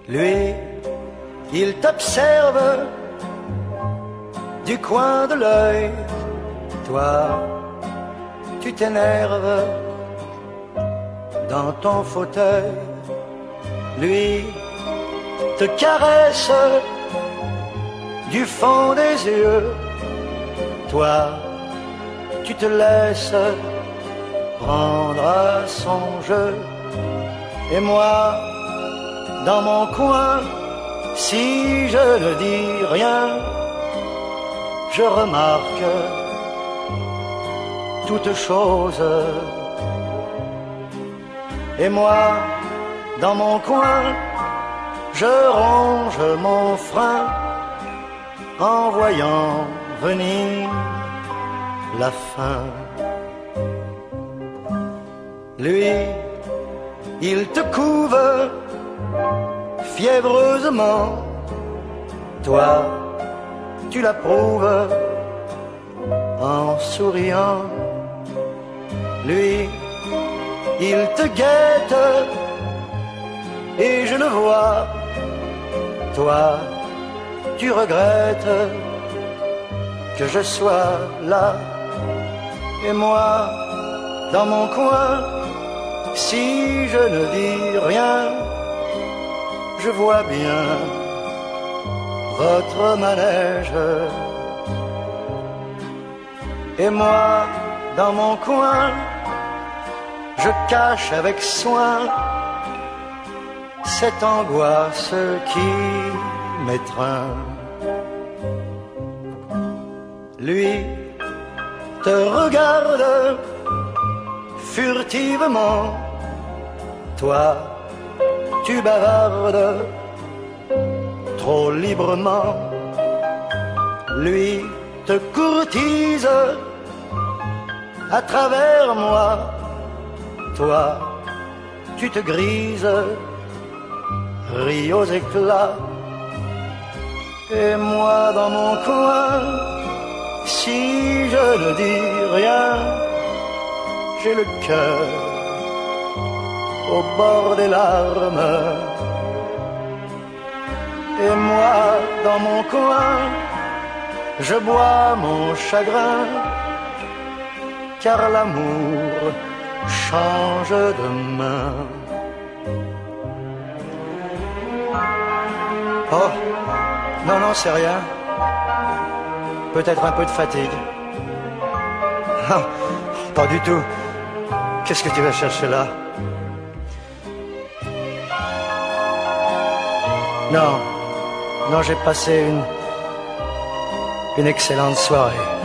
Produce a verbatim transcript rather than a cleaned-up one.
Lui, il t'observe du coin de l'œil. Toi, tu t'énerves dans ton fauteuil. Lui te caresse du fond des yeux. Toi, tu te laisses prendre à son jeu. Et moi, dans mon coin, si je ne dis rien, je remarque toutes choses. Et moi, dans mon coin, je ronge mon frein en voyant venir la fin. Lui, il te couve fiévreusement. Toi, tu l'approuves en souriant. Lui, il te guette et je le vois. Toi, tu regrettes que je sois là. Et moi, dans mon coin, si je ne dis rien, je vois bien votre manège. Et moi, dans mon coin, je cache avec soin cette angoisse qui m'étreint. Lui te regarde furtivement. Toi, tu bavardes trop librement. Lui te courtise à travers moi. Toi, tu te grises, ris aux éclats. Et moi, dans mon coin, si je ne dis rien, j'ai le cœur au bord des larmes. Et moi, dans mon coin, je bois mon chagrin, car l'amour change de main. Oh, non, non, c'est rien. Peut-être un peu de fatigue. Ah, pas du tout. Qu'est-ce que tu vas chercher là? Non, non, j'ai passé une, une excellente soirée.